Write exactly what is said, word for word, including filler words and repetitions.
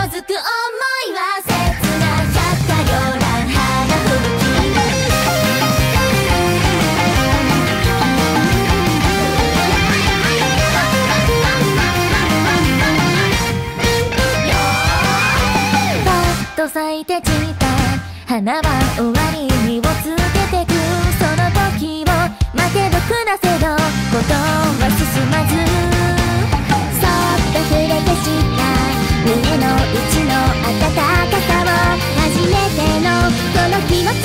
づく想いは切な百花繚乱花吹雪パッと咲いて散った花は終わりにをつけてくその時を待てど暮らせどことは進まずそっと触れてした胸の内の温かさを初めてのこの気持ち